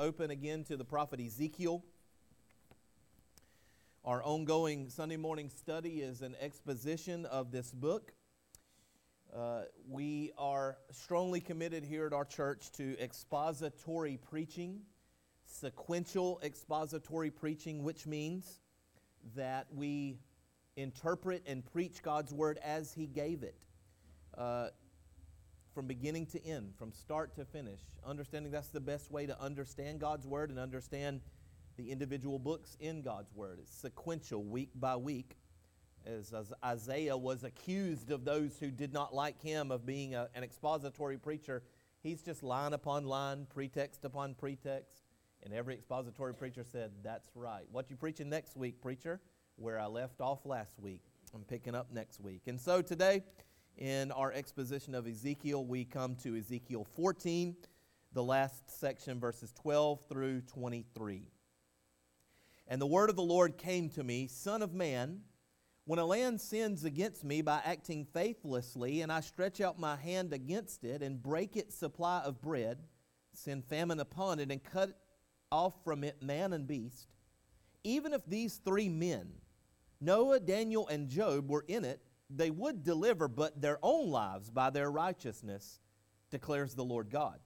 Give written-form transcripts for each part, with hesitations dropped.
open again to the prophet Ezekiel. Our ongoing Sunday morning study is an exposition of this book. We are strongly committed here at our church to expository preaching, sequential expository preaching, which means that we interpret and preach God's Word as He gave it, from beginning to end, from start to finish, understanding that's the best way to understand God's Word and understand the individual books in God's Word. It's sequential, week by week, as Isaiah was accused of those who did not like him of being an expository preacher. He's just line upon line, pretext upon pretext, and every expository preacher said, that's right. What you preaching next week, preacher? Where I left off last week. I'm picking up next week. And so today, in our exposition of Ezekiel, we come to Ezekiel 14, the last section, verses 12 through 23. And the word of the Lord came to me, Son of man, when a land sins against me by acting faithlessly, and I stretch out my hand against it and break its supply of bread, send famine upon it, and cut off from it man and beast, even if these three men, Noah, Daniel, and Job, were in it, they would deliver but their own lives by their righteousness, declares the Lord God.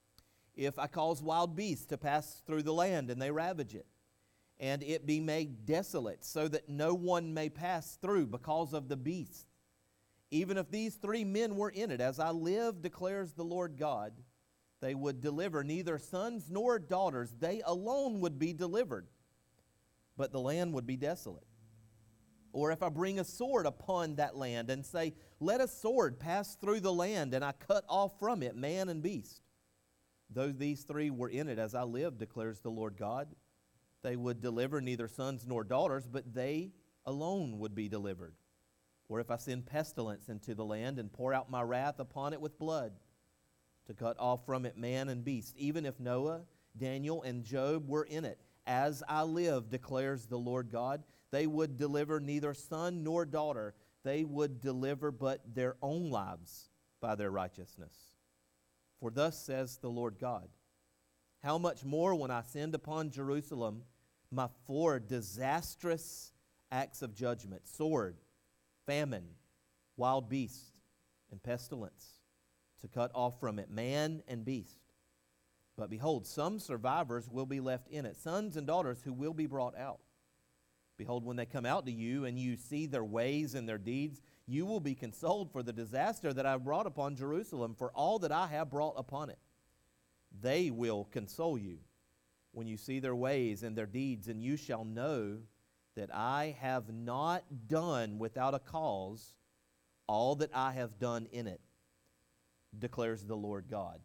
If I cause wild beasts to pass through the land, and they ravage it, and it be made desolate, so that no one may pass through because of the beasts, even if these three men were in it, as I live, declares the Lord God, they would deliver neither sons nor daughters. They alone would be delivered, but the land would be desolate. Or if I bring a sword upon that land and say, let a sword pass through the land, and I cut off from it man and beast. Though these three were in it, as I live, declares the Lord God, they would deliver neither sons nor daughters, but they alone would be delivered. Or if I send pestilence into the land and pour out my wrath upon it with blood, to cut off from it man and beast, even if Noah, Daniel, and Job were in it, as I live, declares the Lord God, they would deliver neither son nor daughter. They would deliver but their own lives by their righteousness. For thus says the Lord God, how much more when I send upon Jerusalem my four disastrous acts of judgment, sword, famine, wild beast, and pestilence, to cut off from it man and beast. But behold, some survivors will be left in it, sons and daughters who will be brought out. Behold, when they come out to you and you see their ways and their deeds, you will be consoled for the disaster that I have brought upon Jerusalem, for all that I have brought upon it. They will console you when you see their ways and their deeds, and you shall know that I have not done without a cause all that I have done in it, declares the Lord God.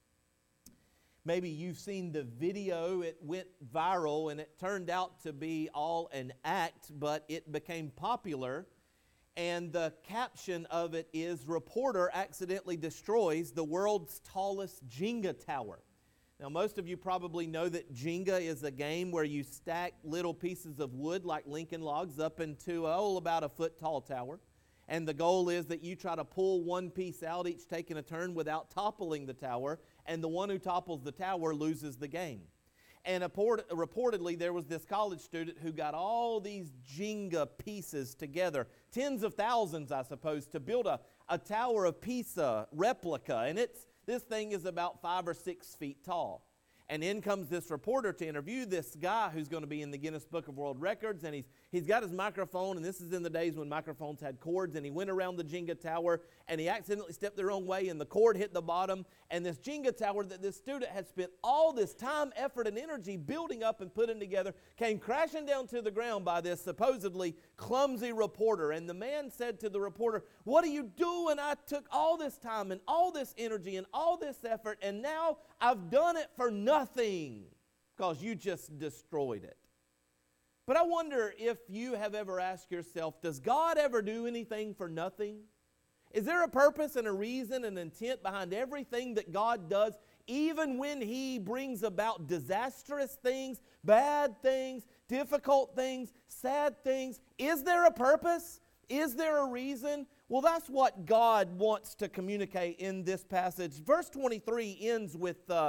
Maybe you've seen the video. It went viral and it turned out to be all an act, but it became popular. And the caption of it is, reporter accidentally destroys the world's tallest Jenga tower. Now, most of you probably know that Jenga is a game where you stack little pieces of wood like Lincoln logs up into about a foot tall tower. And the goal is that you try to pull one piece out, each taking a turn without toppling the tower, and the one who topples the tower loses the game. And reportedly, there was this college student who got all these Jenga pieces together, tens of thousands, I suppose, to build a Tower of Pisa replica. And this thing is about 5 or 6 feet tall. And in comes this reporter to interview this guy who's going to be in the Guinness Book of World Records. And he's got his microphone, and this is in the days when microphones had cords. And he went around the Jenga tower, and he accidentally stepped the wrong way, and the cord hit the bottom. And this Jenga tower that this student had spent all this time, effort, and energy building up and putting together came crashing down to the ground by this supposedly clumsy reporter. And the man said to the reporter, "What are you doing? I took all this time and all this energy and all this effort, and now I've done it for nothing because you just destroyed it." But I wonder if you have ever asked yourself, does God ever do anything for nothing? Is there a purpose and a reason and intent behind everything that God does, even when He brings about disastrous things, bad things, difficult things, sad things? Is there a purpose? Is there a reason? Well, that's what God wants to communicate in this passage. Verse 23 ends with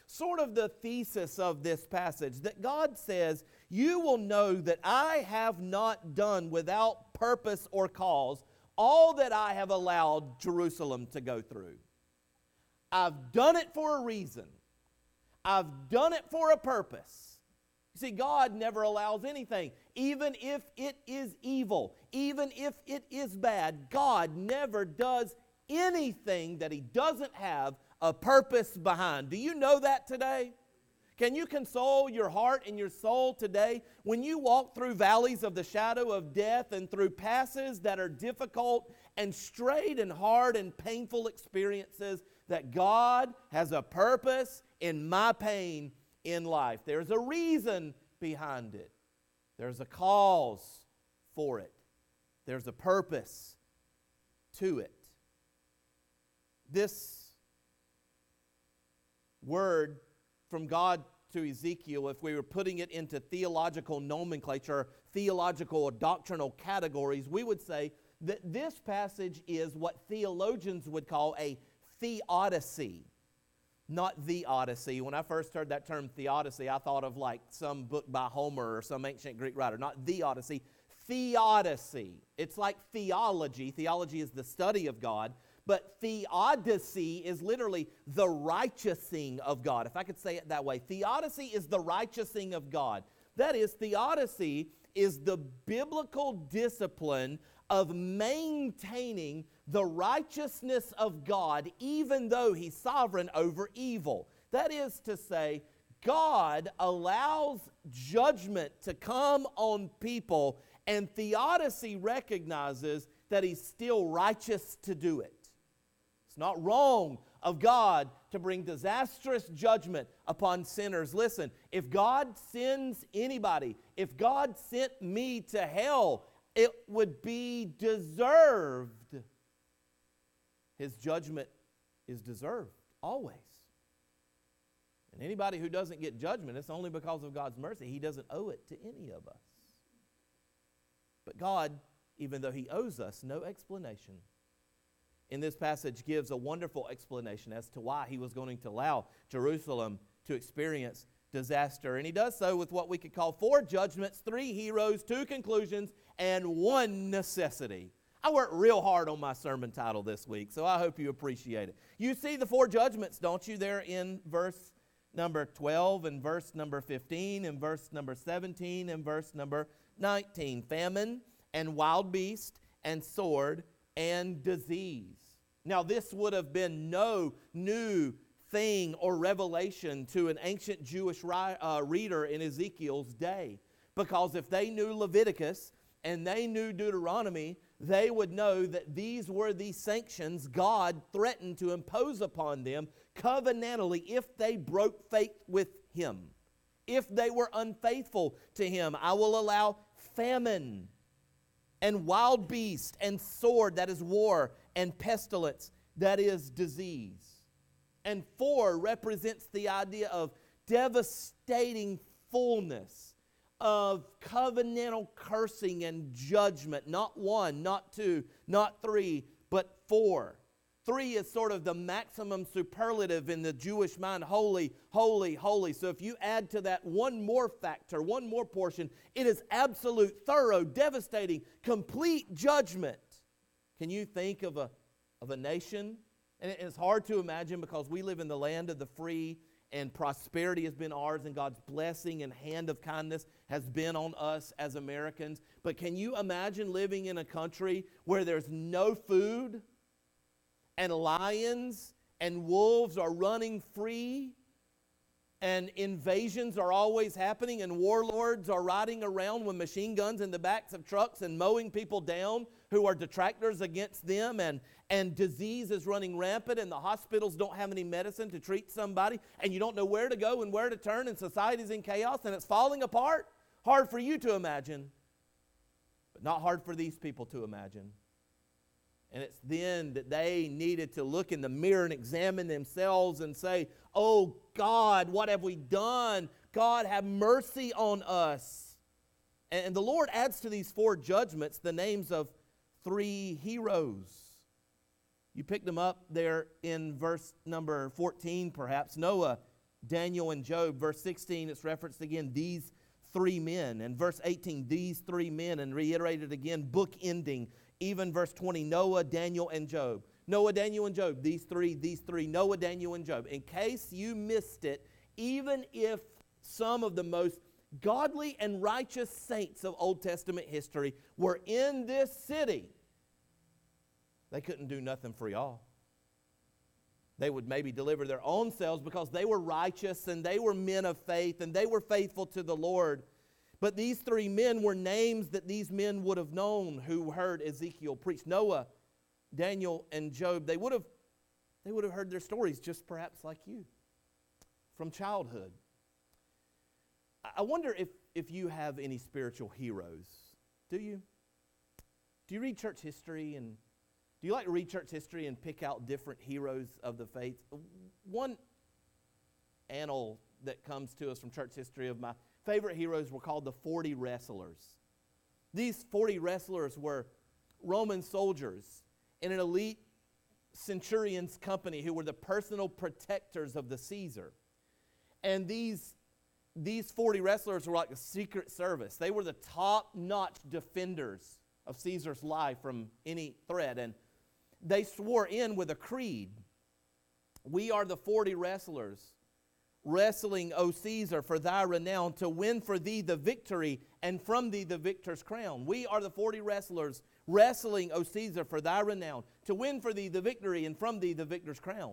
sort of the thesis of this passage, that God says, you will know that I have not done without purpose or cause all that I have allowed Jerusalem to go through. I've done it for a reason. I've done it for a purpose. You see, God never allows anything, even if it is evil, even if it is bad. God never does anything that He doesn't have a purpose behind. Do you know that today? Can you console your heart and your soul today when you walk through valleys of the shadow of death and through passes that are difficult and straight and hard and painful experiences, that God has a purpose in my pain in life? There's a reason behind it. There's a cause for it. There's a purpose to it. This word from God to Ezekiel, if we were putting it into theological nomenclature, theological or doctrinal categories, we would say that this passage is what theologians would call a theodicy, not the Odyssey. When I first heard that term theodicy, I thought of like some book by Homer or some ancient Greek writer, not the Odyssey, theodicy. It's like theology. Theology is the study of God. But theodicy is literally the righteousing of God. If I could say it that way. Theodicy is the righteousing of God. That is, theodicy is the biblical discipline of maintaining the righteousness of God even though He's sovereign over evil. That is to say, God allows judgment to come on people, and theodicy recognizes that He's still righteous to do it. It's not wrong of God to bring disastrous judgment upon sinners. Listen, if God sends anybody, if God sent me to hell, it would be deserved. His judgment is deserved, always. And anybody who doesn't get judgment, it's only because of God's mercy. He doesn't owe it to any of us. But God, even though He owes us no explanation, in this passage gives a wonderful explanation as to why He was going to allow Jerusalem to experience disaster. And He does so with what we could call 4 judgments, 3 heroes, 2 conclusions, and 1 necessity. I worked real hard on my sermon title this week, so I hope you appreciate it. You see the 4 judgments, don't you, there in verse number 12 and verse number 15 and verse number 17 and verse number 19. Famine and wild beast and sword and disease. Now, this would have been no new thing or revelation to an ancient Jewish reader in Ezekiel's day, because if they knew Leviticus and they knew Deuteronomy, they would know that these were the sanctions God threatened to impose upon them covenantally if they broke faith with Him. If they were unfaithful to Him, I will allow famine and wild beast and sword, that is war, and pestilence, that is disease. And 4 represents the idea of devastating fullness, of covenantal cursing and judgment. Not 1, not 2, not 3, but 4. 3 is sort of the maximum superlative in the Jewish mind. Holy, holy, holy. So if you add to that one more factor, one more portion, it is absolute, thorough, devastating, complete judgment. Can you think of a nation? And it's hard to imagine because we live in the land of the free and prosperity has been ours and God's blessing and hand of kindness has been on us as Americans. But can you imagine living in a country where there's no food and lions and wolves are running free and invasions are always happening and warlords are riding around with machine guns in the backs of trucks and mowing people down who are detractors against them, and disease is running rampant and the hospitals don't have any medicine to treat somebody and you don't know where to go and where to turn and society's in chaos and it's falling apart? Hard for you to imagine, but not hard for these people to imagine. And it's then that they needed to look in the mirror and examine themselves and say, oh God, what have we done? God, have mercy on us. And the Lord adds to these 4 judgments the names of 3 heroes. You picked them up there in verse number 14 perhaps. Noah Daniel and Job. Verse 16, it's referenced again, these three men. And verse 18, these three men, and reiterated again, book ending. Even verse 20, Noah, Daniel, and Job. Noah, Daniel, and Job. These three, Noah, Daniel, and Job. In case you missed it, even if some of the most godly and righteous saints of Old Testament history were in this city, they couldn't do nothing for y'all. They would maybe deliver their own selves because they were righteous and they were men of faith and they were faithful to the Lord. But these three men were names that these men would have known who heard Ezekiel preach. Noah, Daniel, and Job, they would have heard their stories just perhaps like you from childhood. I wonder if you have any spiritual heroes. Do you? Do you read church history, and do you like to read church history and pick out different heroes of the faith? One annal that comes to us from church history of my favorite heroes were called the 40 wrestlers. These 40 wrestlers were Roman soldiers in an elite centurion's company who were the personal protectors of the Caesar. And these 40 wrestlers were like the secret service. They were the top-notch defenders of Caesar's life from any threat. And they swore in with a creed. We are the 40 wrestlers, wrestling, O Caesar, for thy renown, to win for thee the victory, and from thee the victor's crown. We are the 40 wrestlers, wrestling, O Caesar, for thy renown, to win for thee the victory, and from thee the victor's crown.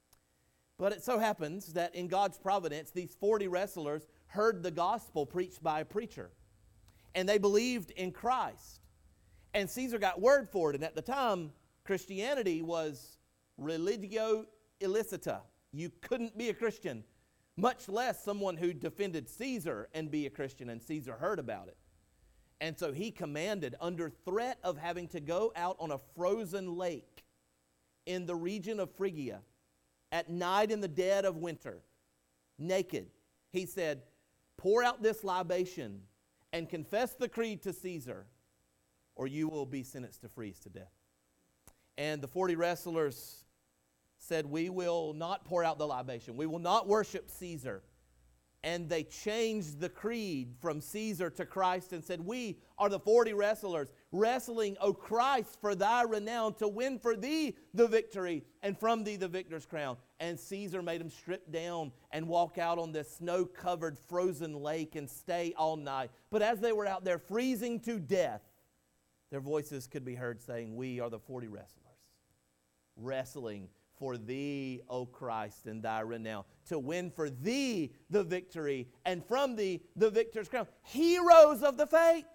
But it so happens that in God's providence, these 40 wrestlers heard the gospel preached by a preacher. And they believed in Christ. And Caesar got word for it. And at the time, Christianity was religio illicita. You couldn't be a Christian, much less someone who defended Caesar and be a Christian. And Caesar heard about it. And so he commanded, under threat of having to go out on a frozen lake in the region of Phrygia, at night in the dead of winter, naked, he said, pour out this libation and confess the creed to Caesar, or you will be sentenced to freeze to death. And the 40 wrestlers said, we will not pour out the libation. We will not worship Caesar. And they changed the creed from Caesar to Christ and said, we are the 40 wrestlers, wrestling, O Christ, for thy renown, to win for thee the victory, and from thee the victor's crown. And Caesar made them strip down and walk out on this snow-covered frozen lake and stay all night. But as they were out there freezing to death, their voices could be heard saying, we are the 40 wrestlers, wrestling for thee, O Christ, and thy renown, to win for thee the victory, and from thee the victor's crown. Heroes of the faith.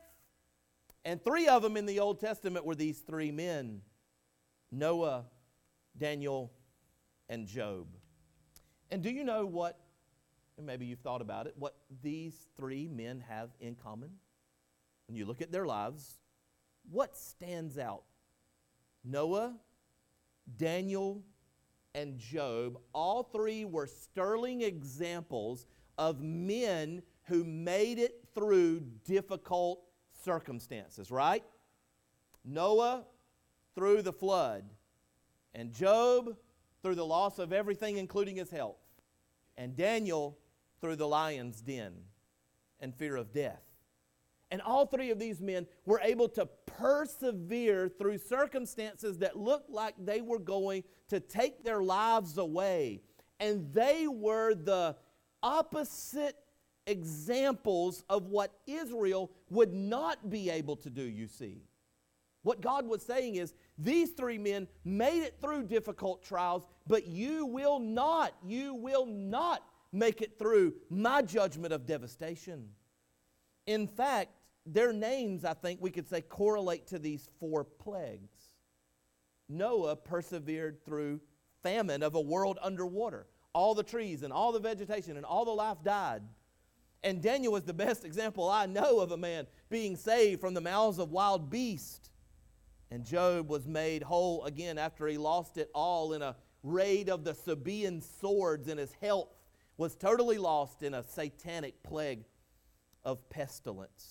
And three of them in the Old Testament were these three men, Noah, Daniel, and Job. And do you know what, and maybe you've thought about it, what these three men have in common? When you look at their lives, what stands out? Noah, Daniel, and Job, all three were sterling examples of men who made it through difficult circumstances, right? Noah through the flood, and Job through the loss of everything, including his health, and Daniel through the lion's den and fear of death. And all three of these men were able to persevere through circumstances that looked like they were going to take their lives away. And they were the opposite examples of what Israel would not be able to do, you see. What God was saying is, these three men made it through difficult trials, but you will not make it through my judgment of devastation. In fact, their names, I think we could say, correlate to these four plagues. Noah persevered through famine of a world underwater. All the trees and all the vegetation and all the life died. And Daniel was the best example I know of a man being saved from the mouths of wild beasts. And Job was made whole again after he lost it all in a raid of the Sabaean swords, and his health was totally lost in a satanic plague of pestilence.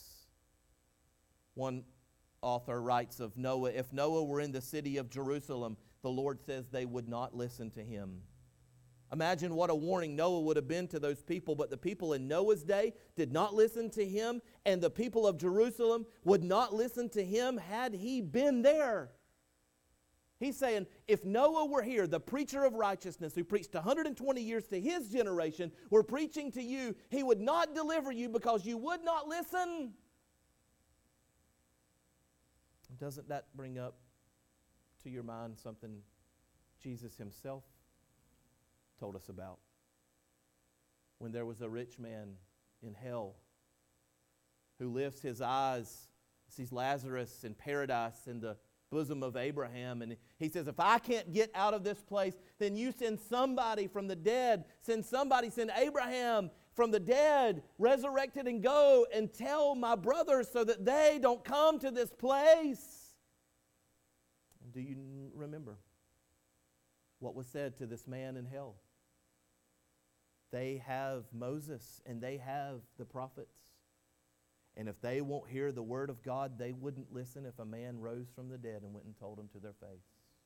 One author writes of Noah, if Noah were in the city of Jerusalem, the Lord says they would not listen to him. Imagine what a warning Noah would have been to those people, but the people in Noah's day did not listen to him, and the people of Jerusalem would not listen to him had he been there. He's saying, if Noah were here, the preacher of righteousness who preached 120 years to his generation, were preaching to you, he would not deliver you because you would not listen. Doesn't that bring up to your mind something Jesus himself told us about? When there was a rich man in hell who lifts his eyes, sees Lazarus in paradise in the bosom of Abraham, and he says, if I can't get out of this place, then you send somebody from the dead. Send Abraham from the dead, resurrected, and go and tell my brothers so that they don't come to this place. Do you remember what was said to this man in hell? They have Moses and they have the prophets. And if they won't hear the word of God, they wouldn't listen if a man rose from the dead and went and told them to their face.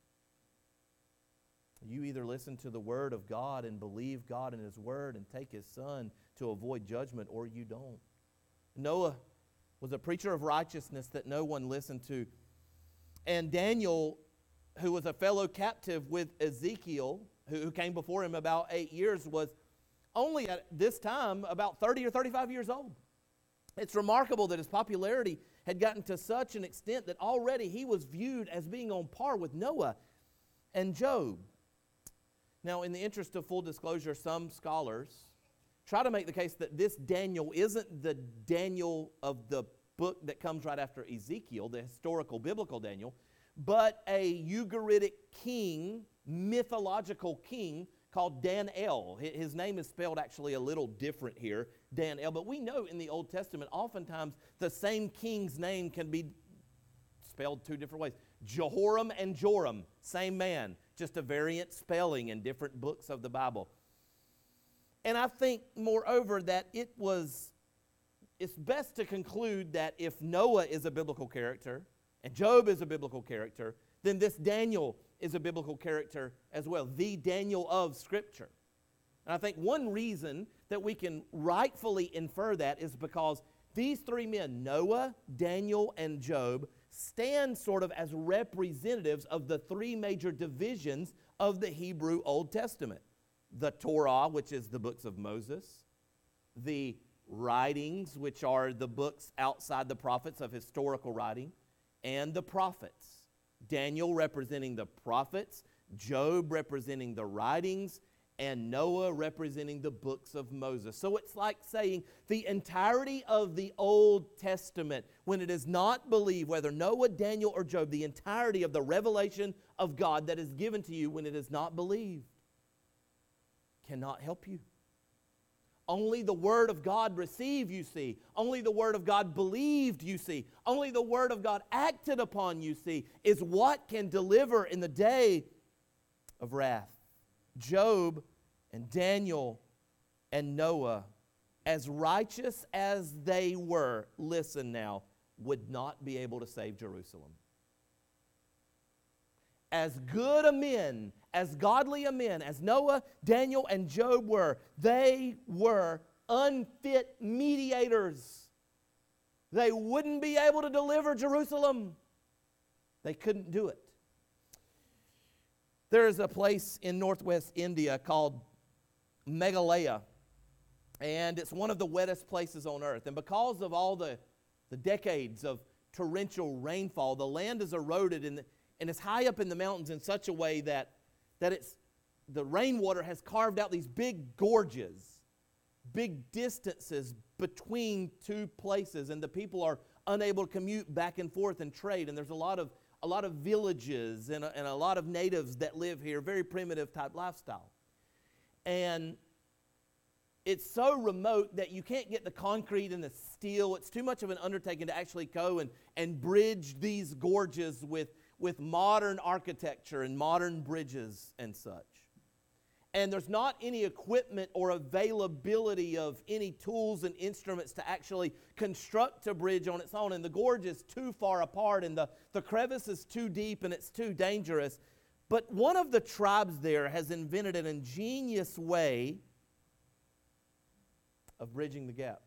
You either listen to the word of God and believe God and his word and take his son to avoid judgment, or you don't. Noah was a preacher of righteousness that no one listened to. And Daniel, who was a fellow captive with Ezekiel, who came before him about 8 years, was only at this time about 30 or 35 years old. It's remarkable that his popularity had gotten to such an extent that already he was viewed as being on par with Noah and Job. Now, in the interest of full disclosure, some scholars try to make the case that this Daniel isn't the Daniel of the book that comes right after Ezekiel, the historical biblical Daniel, but a Ugaritic king, mythological king, called Dan-el. His name is spelled actually a little different here, Dan-el. But we know in the Old Testament, oftentimes the same king's name can be spelled two different ways. Jehoram and Joram, same man, just a variant spelling in different books of the Bible. And I think, moreover, that it's best to conclude that if Noah is a biblical character and Job is a biblical character, then this Daniel is a biblical character as well, the Daniel of Scripture. And I think one reason that we can rightfully infer that is because these three men, Noah, Daniel, and Job, stand sort of as representatives of the three major divisions of the Hebrew Old Testament. The Torah, which is the books of Moses, the writings, which are the books outside the prophets of historical writing, and the prophets. Daniel representing the prophets, Job representing the writings, and Noah representing the books of Moses. So it's like saying the entirety of the Old Testament, when it is not believed, whether Noah, Daniel, or Job, the entirety of the revelation of God that is given to you when it is not believed, cannot help you. Only the Word of God received, you see. Only the Word of God believed, you see. Only the Word of God acted upon, you see, is what can deliver in the day of wrath. Job and Daniel and Noah, as righteous as they were, listen now, would not be able to save Jerusalem. As good a men, as godly a men as Noah, Daniel, and Job were, they were unfit mediators. They wouldn't be able to deliver Jerusalem. They couldn't do it. There is a place in northwest India called Meghalaya, and it's one of the wettest places on earth. And because of all the decades of torrential rainfall, the land is eroded and it's high up in the mountains in such a way that the rainwater has carved out these big gorges, big distances between two places, and the people are unable to commute back and forth and trade. And there's a lot of villages and a lot of natives that live here, very primitive type lifestyle. And it's so remote that you can't get the concrete and the steel. It's too much of an undertaking to actually go and bridge these gorges with modern architecture and modern bridges and such. And there's not any equipment or availability of any tools and instruments to actually construct a bridge on its own. And the gorge is too far apart and the crevice is too deep and it's too dangerous. But one of the tribes there has invented an ingenious way of bridging the gap.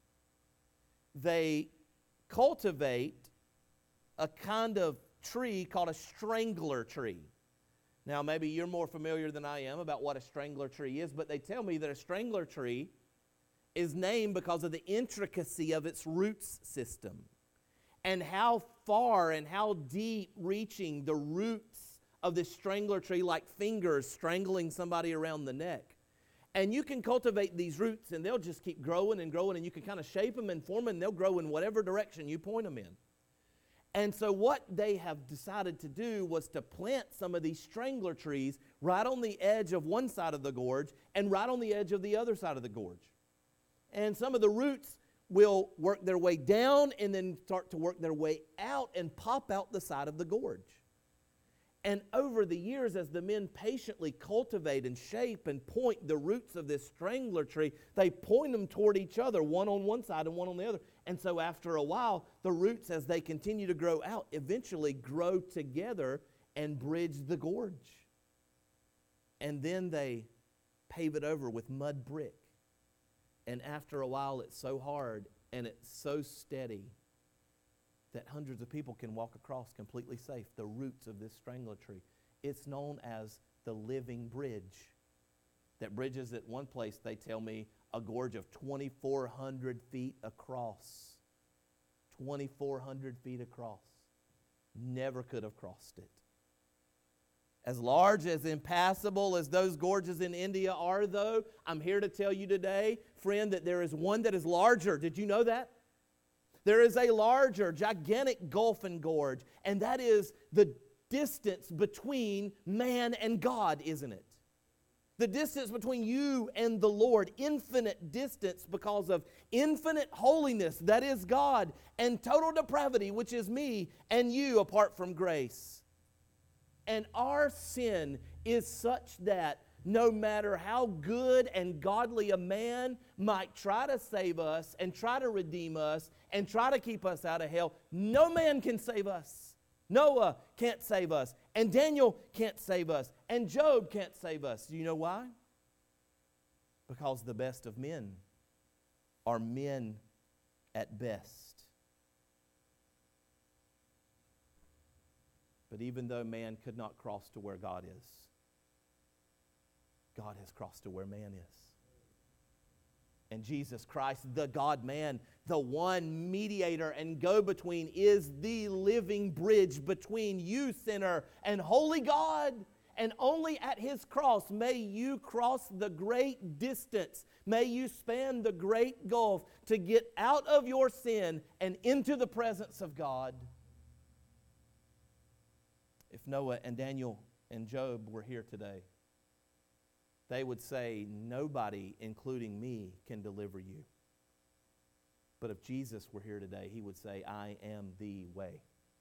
They cultivate a kind of tree called a strangler tree. Now, maybe you're more familiar than I am about what a strangler tree is, but they tell me that a strangler tree is named because of the intricacy of its roots system and how far and how deep reaching the roots of this strangler tree, like fingers strangling somebody around the neck. And you can cultivate these roots and they'll just keep growing and growing, and you can kind of shape them and form them, and they'll grow in whatever direction you point them in. And so what they have decided to do was to plant some of these strangler trees right on the edge of one side of the gorge and right on the edge of the other side of the gorge. And some of the roots will work their way down and then start to work their way out and pop out the side of the gorge. And over the years, as the men patiently cultivate and shape and point the roots of this strangler tree, they point them toward each other, one on one side and one on the other. And so after a while, the roots, as they continue to grow out, eventually grow together and bridge the gorge. And then they pave it over with mud brick. And after a while, it's so hard and it's so steady that hundreds of people can walk across completely safe the roots of this strangler tree. It's known as the living bridge that bridges at one place, they tell me, a gorge of 2,400 feet across. 2,400 feet across. Never could have crossed it. As large, as impassable as those gorges in India are, though, I'm here to tell you today, friend, that there is one that is larger. Did you know that? There is a larger, gigantic gulf and gorge, and that is the distance between man and God, isn't it? The distance between you and the Lord, infinite distance because of infinite holiness, that is God, and total depravity, which is me and you apart from grace. And our sin is such that no matter how good and godly a man might try to save us and try to redeem us and try to keep us out of hell, no man can save us. Noah can't save us, and Daniel can't save us, and Job can't save us. Do you know why? Because the best of men are men at best. But even though man could not cross to where God is, God has crossed to where man is. And Jesus Christ, the God-man, the one mediator and go-between, is the living bridge between you, sinner, and holy God. And only at His cross may you cross the great distance. May you span the great gulf to get out of your sin and into the presence of God. If Noah and Daniel and Job were here today, they would say, nobody, including me, can deliver you. But if Jesus were here today, He would say, I am the way.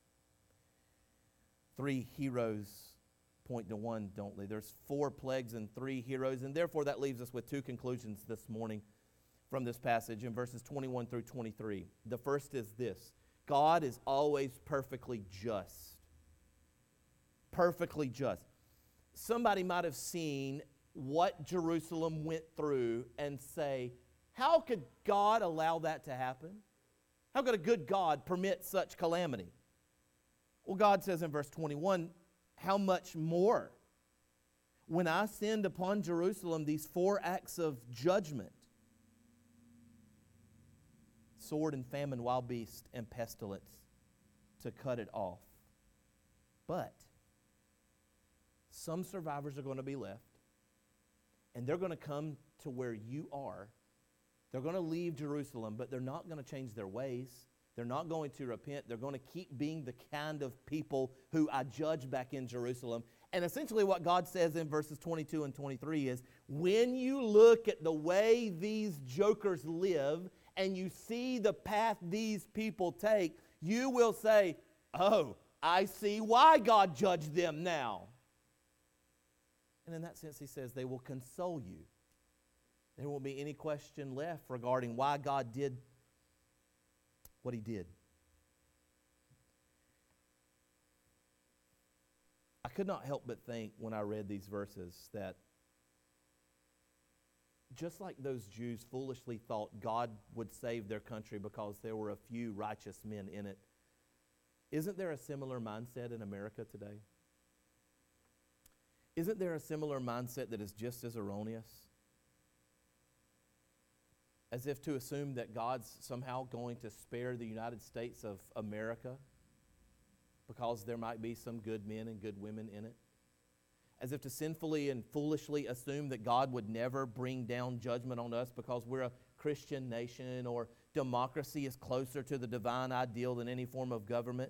3 heroes point to one, don't they? There's 4 plagues and 3 heroes, and therefore that leaves us with 2 conclusions this morning from this passage in verses 21 through 23. The first is this: God is always perfectly just. Perfectly just. Somebody might have seen what Jerusalem went through and say, how could God allow that to happen? How could a good God permit such calamity? Well, God says in verse 21, how much more when I send upon Jerusalem these 4 acts of judgment: sword and famine, wild beast, and pestilence, to cut it off. But some survivors are going to be left, and they're going to come to where you are. They're going to leave Jerusalem, but they're not going to change their ways. They're not going to repent. They're going to keep being the kind of people who I judge back in Jerusalem. And essentially what God says in verses 22 and 23 is, when you look at the way these jokers live and you see the path these people take, you will say, oh, I see why God judged them now. And in that sense, He says they will console you. There won't be any question left regarding why God did what He did. I could not help but think when I read these verses that just like those Jews foolishly thought God would save their country because there were a few righteous men in it, isn't there a similar mindset in America today? Isn't there a similar mindset that is just as erroneous? As if to assume that God's somehow going to spare the United States of America because there might be some good men and good women in it. As if to sinfully and foolishly assume that God would never bring down judgment on us because we're a Christian nation or democracy is closer to the divine ideal than any form of government.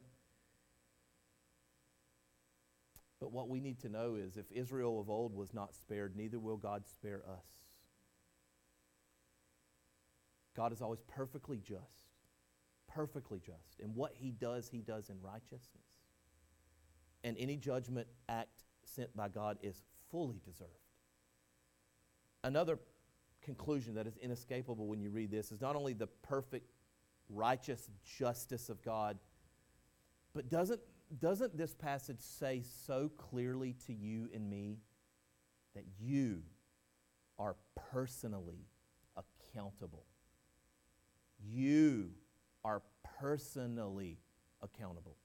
But what we need to know is if Israel of old was not spared, neither will God spare us. God is always perfectly just. Perfectly just. And what He does in righteousness. And any judgment act sent by God is fully deserved. Another conclusion that is inescapable when you read this is not only the perfect righteous justice of God, but doesn't this passage say so clearly to you and me that you are personally accountable? You are personally accountable.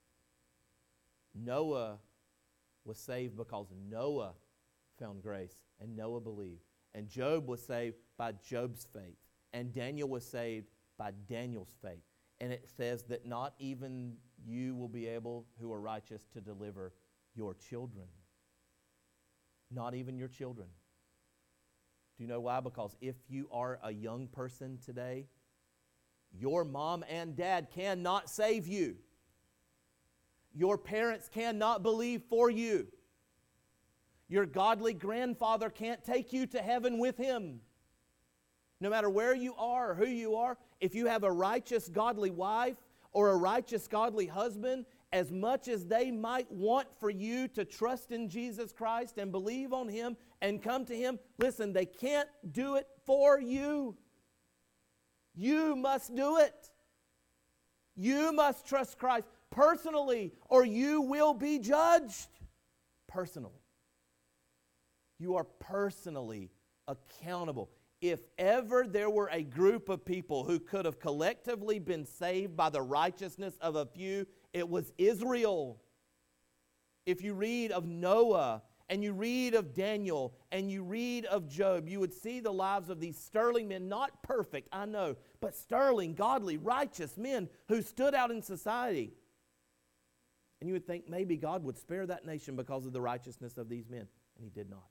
Noah was saved because Noah found grace and Noah believed. And Job was saved by Job's faith. And Daniel was saved by Daniel's faith. And it says that not even you will be able, who are righteous, to deliver your children. Not even your children. Do you know why? Because if you are a young person today, your mom and dad cannot save you. Your parents cannot believe for you. Your godly grandfather can't take you to heaven with him. No matter where you are or who you are, if you have a righteous godly wife or a righteous godly husband, as much as they might want for you to trust in Jesus Christ and believe on Him and come to Him, listen, they can't do it for you. You must do it. You must trust Christ personally, or you will be judged personally. You are personally accountable. If ever there were a group of people who could have collectively been saved by the righteousness of a few, it was Israel. If you read of Noah, and you read of Daniel, and you read of Job, you would see the lives of these sterling men, not perfect, I know, but sterling, godly, righteous men who stood out in society. And you would think maybe God would spare that nation because of the righteousness of these men. And He did not.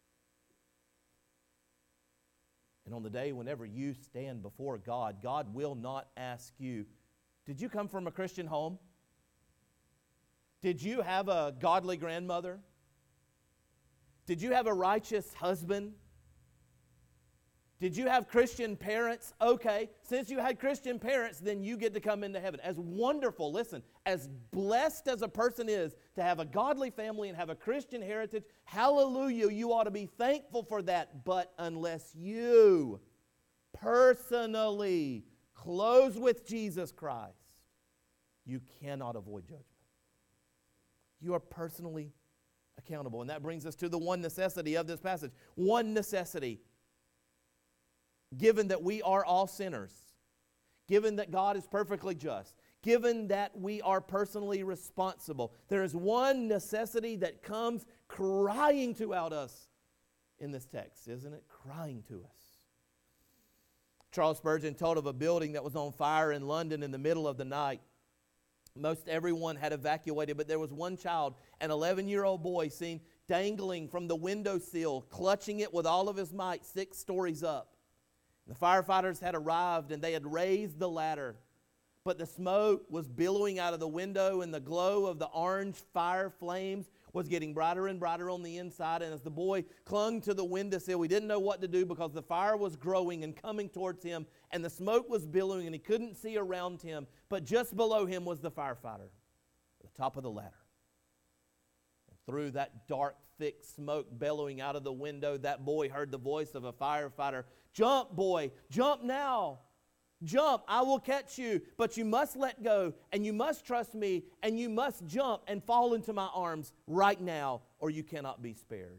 And on the day whenever you stand before God, God will not ask you, did you come from a Christian home? Did you have a godly grandmother? Did you have a righteous husband? Did you have Christian parents? Okay, since you had Christian parents, then you get to come into heaven. As wonderful, listen, as blessed as a person is to have a godly family and have a Christian heritage, hallelujah, you ought to be thankful for that. But unless you personally close with Jesus Christ, you cannot avoid judgment. You are personally accountable. And that brings us to the one necessity of this passage. One necessity. Given that we are all sinners, given that God is perfectly just, given that we are personally responsible, there is one necessity that comes crying to out us in this text, isn't it? Crying to us. Charles Spurgeon told of a building that was on fire in London in the middle of the night. Most everyone had evacuated, but there was one child, an 11-year-old boy, seen dangling from the windowsill, clutching it with all of his might, 6 stories up. The firefighters had arrived and they had raised the ladder, but the smoke was billowing out of the window and the glow of the orange fire flames was getting brighter and brighter on the inside. And as the boy clung to the windowsill, he didn't know what to do because the fire was growing and coming towards him and the smoke was billowing and he couldn't see around him. But just below him was the firefighter at the top of the ladder. And through that dark, thick smoke bellowing out of the window, that boy heard the voice of a firefighter. Jump, boy, jump now. Jump, I will catch you, but you must let go, and you must trust me, and you must jump and fall into my arms right now, or you cannot be spared.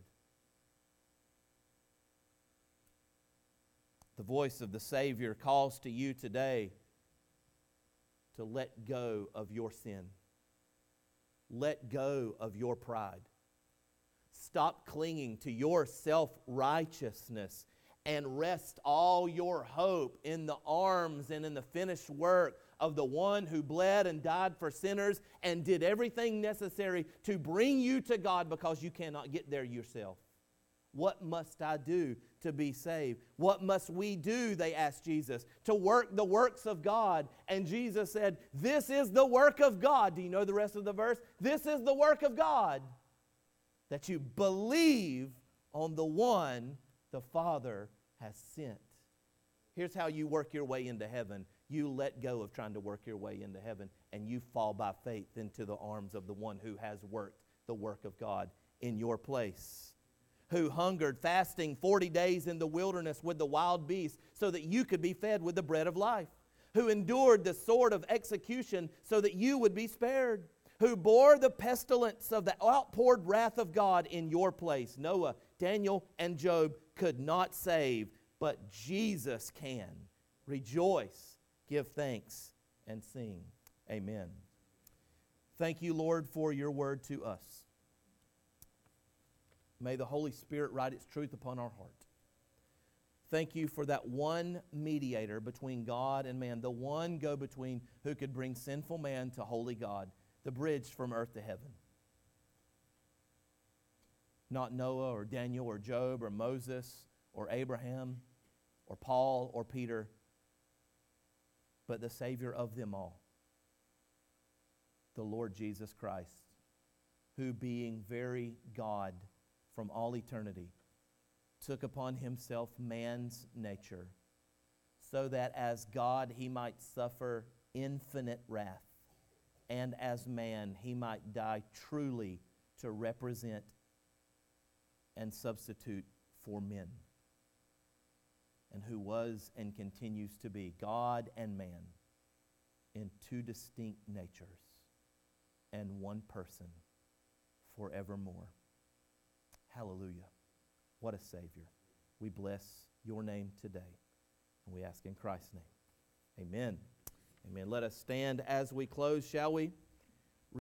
The voice of the Savior calls to you today to let go of your sin. Let go of your pride. Stop clinging to your self-righteousness and rest all your hope in the arms and in the finished work of the one who bled and died for sinners and did everything necessary to bring you to God, because you cannot get there yourself. What must I do to be saved? What must we do, they asked Jesus, to work the works of God? And Jesus said, this is the work of God. Do you know the rest of the verse? This is the work of God, that you believe on the one the Father has sent. Here's how you work your way into heaven. You let go of trying to work your way into heaven, and you fall by faith into the arms of the one who has worked the work of God in your place. Who hungered, fasting 40 days in the wilderness with the wild beasts, so that you could be fed with the bread of life. Who endured the sword of execution, so that you would be spared. Who bore the pestilence of the outpoured wrath of God in your place. Noah, Daniel, and Job could not save, but Jesus can. Rejoice, give thanks, and sing. Amen. Thank you, Lord, for your word to us. May the Holy Spirit write its truth upon our heart. Thank you for that one mediator between God and man, the one go-between who could bring sinful man to holy God, the bridge from earth to heaven. Not Noah or Daniel or Job or Moses or Abraham or Paul or Peter, but the Savior of them all, the Lord Jesus Christ, who being very God from all eternity, took upon himself man's nature, so that as God he might suffer infinite wrath, and as man he might die truly to represent and substitute for men, and who was and continues to be God and man in two distinct natures and one person forevermore. Hallelujah. What a Savior. We bless your name today, and we ask in Christ's name. Amen. Amen. Let us stand as we close, shall we?